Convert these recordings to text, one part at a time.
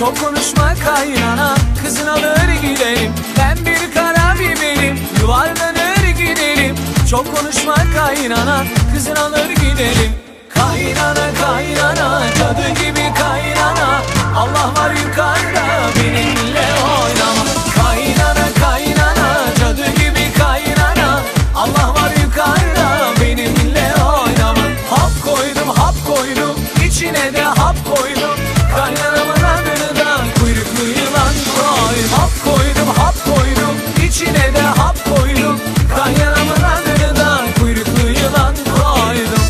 Çok konuşma kaynana, kızın alır gidelim. Ben bir kara biberim, yuvarlanır gidelim. Çok konuşma kaynana, kızın alır gidelim. Kaynana kaynana, cadı gibi kaynana, Allah var yukarıda, benimle oynama. Kaynana kaynana, cadı gibi kaynana, Allah var yukarıda, benimle oynama. Hap koydum, içine de hap koydum. Kaynanamın adını da kuyruklu yılan koydum. Hap koydum, içine de hap koydum. Kaynanamın adını da kuyruklu yılan koydum.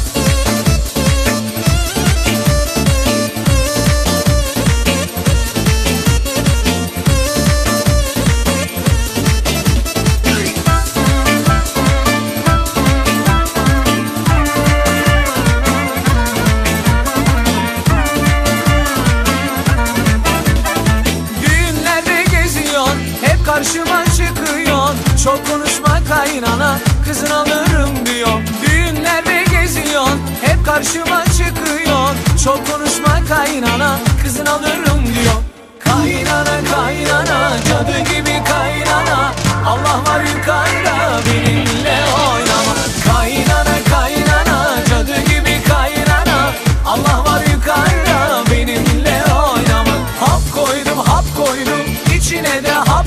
Karşıma çıkıyorsun, çok konuşma kaynana, kızın alırım diyor. Düğünlerde geziyorsun, hep karşıma çıkıyorsun. Çok konuşma kaynana, kızın alırım diyor. Kaynana kaynana, cadı gibi kaynana, Allah var yukarıda, benimle oynama. Kaynana kaynana, cadı gibi kaynana, Allah var yukarıda, benimle oynama. Hap koydum, içine de hap